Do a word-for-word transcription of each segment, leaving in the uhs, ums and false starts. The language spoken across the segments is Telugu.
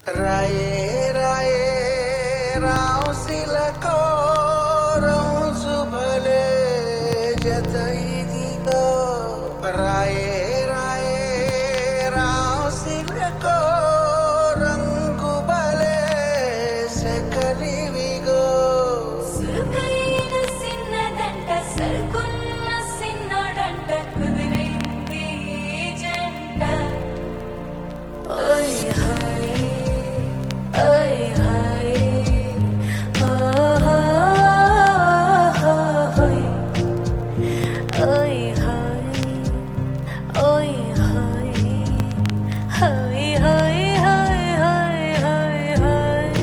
రాయే రాయే రాసిలకో రోజు భలే జత ఇదిగో రాయే రాయే రాసిలకో రంగు భలే సకలివిగో సుఖైన సిన్నదంట సరుకున్న సిన్నోడంట కుదిరింది జంట ఓయ్ హాయ్ ఓయ్ హాయ్ ఓయ్ హాయ్ ఓయ్ hi hi hi hi hi hi hi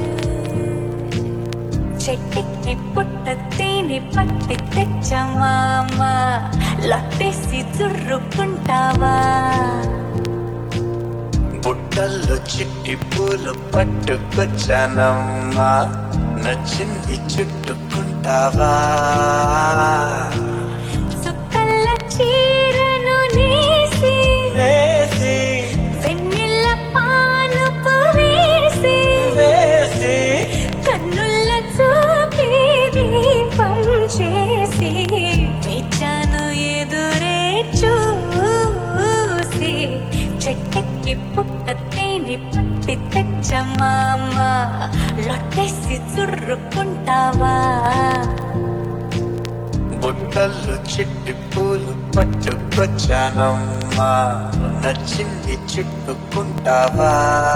చెట్టుకి పుట్ట తేనె పట్టి తెచ్చమామ లట్టేసి చుర్రుకుంటావా బుట్టల్లో చిట్టి పూలు పట్టుకొచ్చానమ్మా నచ్చింది చుట్టుకుంటావా సుక్కల్ల చీరను నేసి వేసి వెన్నెల పానుపు వేసి వేసి కన్నుల చూపి దీపం చేసి వేచాను ఎదురే చూసి చెట్టెక్కి పుట్ట తేనె పట్టి తెచ్చమామ లొట్టేసి చుర్రుకుంటావా బుట్టల్లో చిట్టి పూలు పట్టుకొచ్చానమ్మా నచ్చింది చుట్టుకుంటావా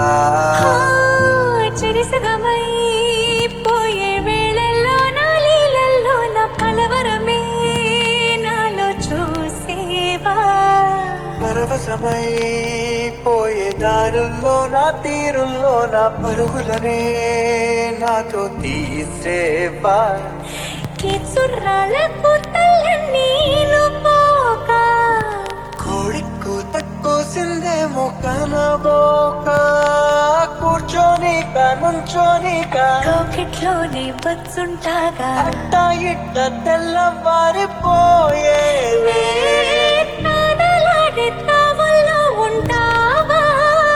చెరిసగమై పోయే వేళల్లో నా లీలల్లో నా కలవరమే నాలో చూసేవా పరవశమై పోయే దారుల్లో నా తీరుల్లో నా పరుగులనే నాతో తీసేవా చుర్రాల కూతలన్నీ పోక కోడి కూత కోసిందేమో కనబోక కూర్చోనిక నుంచోనిక కాకెట్లోనే బచ్చుంటాగా అట్ట ఇట్ట తెల్లవారిపోయేవే నాదలాడే తావల్లో ఉంటావా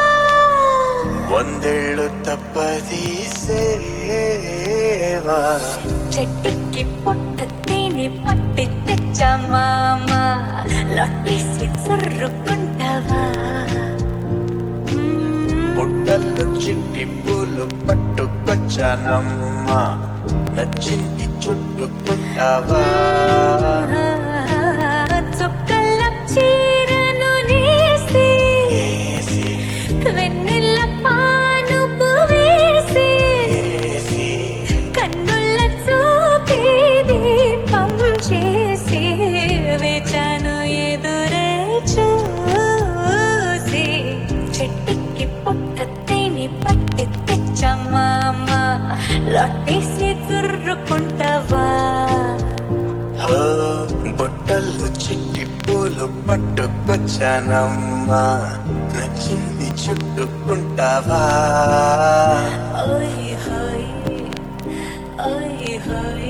వందేళ్ళు తప్పదీసేవా చెట్టుకి పుట్ట తేనె పట్టి తెచ్చమామ లొట్టేసి చుర్రుకుంటావా బుట్టల్లో చిట్టి పూలు పట్టుకొచ్చానమ్మా నచ్చింది చుట్టుకుంటావా చుక్కల చీరను నేసి వేసి వెన్నెల పానుపు వేసి వేసి కన్నుల చూపి దీపం చేసి వేచాను ఎదురే చూసి చెట్టుకి పుట్ట తేనె పట్టి తెచ్చమామ లొట్టేసి చుర్రుకుంటావా ఓ బుట్టల్లో చిట్టి పూలు పట్టుకొచ్చానమ్మా నచ్చింది చుట్టుకుంటావా ఓయ్ హాయ్ ఓయ్ హాయ్